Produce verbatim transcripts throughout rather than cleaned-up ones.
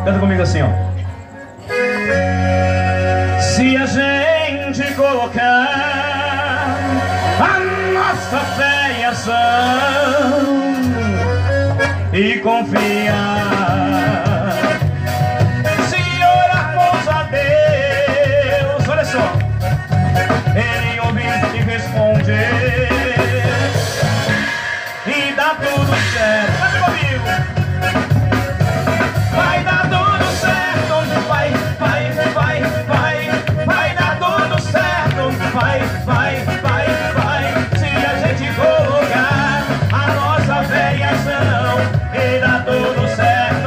Canta comigo assim, ó. Se a gente colocar a nossa fé em ação e confiar, se orarmos a Deus, olha só, Ele ouve e responde e dá tudo certo. Canta comigo. Vai dar tudo certo, vai, vai, vai, vai, vai dar tudo certo, vai, vai, vai, vai. Se a gente colocar a nossa fé em ação, e dá tudo certo.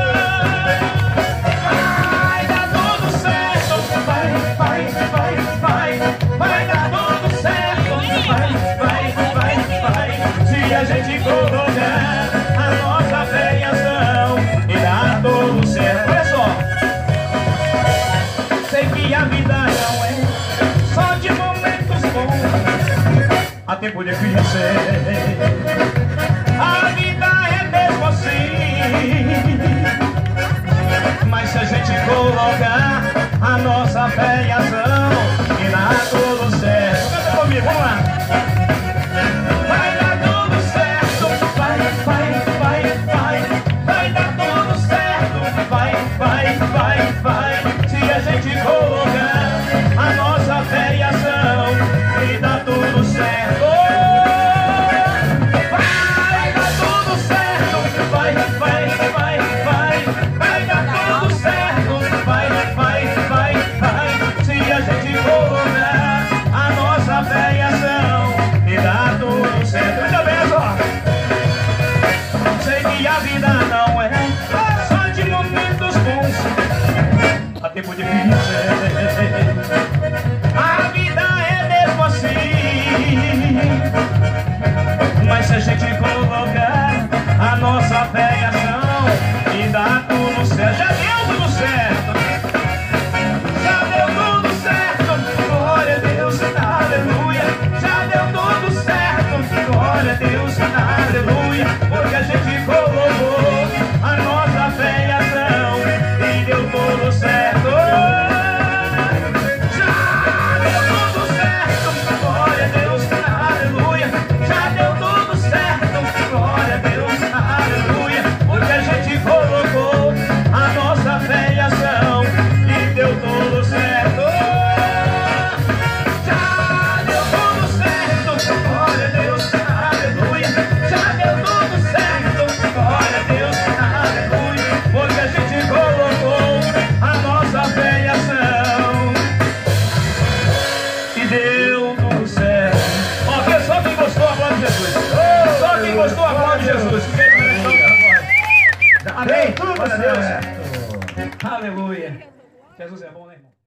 Vai dar tudo certo, vai, vai, vai, vai, vai dar tudo certo, vai, vai, vai, vai. Se a gente colocar a nossa fé em ação, e dá tudo certo. Olha só, sei que a vida não é só de momentos bons, há tempo difícil. A vida é mesmo assim, mas se a gente colocar a nossa fé em ação, e dá tudo certo. Canta comigo, vamos lá. Vai dar tudo certo, vai, vai, vai, vai, vai dar tudo certo, vai, vai, vai, vai. Se a gente colocar a nossa fé em ação, e dá tudo certo. Vai dar tudo certo, vai, vai, vai, vai, vai dar tudo certo, vai, vai, vai, vai. Se a gente colocar a nossa fé em ação, e dá tudo certo. Veja bem só, sei que a vida não é só de momentos bons, há tempo difícil. A vida é mesmo assim, mas se a gente colocar a nossa fé em ação, e dá tudo certo. Já deu tudo certo, já deu tudo certo, glória a Deus, aleluia. Já deu tudo certo, glória a Deus, aleluia. Porque a gente colocou a nossa fé em ação, e deu tudo certo. Já deu tudo certo, glória a Deus, aleluia. Já deu tudo certo, glória a Deus, aleluia. Porque a gente colocou a nossa fé em ação, e deu tudo certo. Já deu tudo certo, glória a Deus, aleluia. Já deu tudo certo, glória a Deus, aleluia. Porque a gente colocou a nossa fé em ação, e deu tudo certo. Ok, só quem gostou, aplaude Jesus. Só quem gostou, aplaude Jesus. Amém. Glória a Deus. Aleluia. Jesus é bom, né, irmão?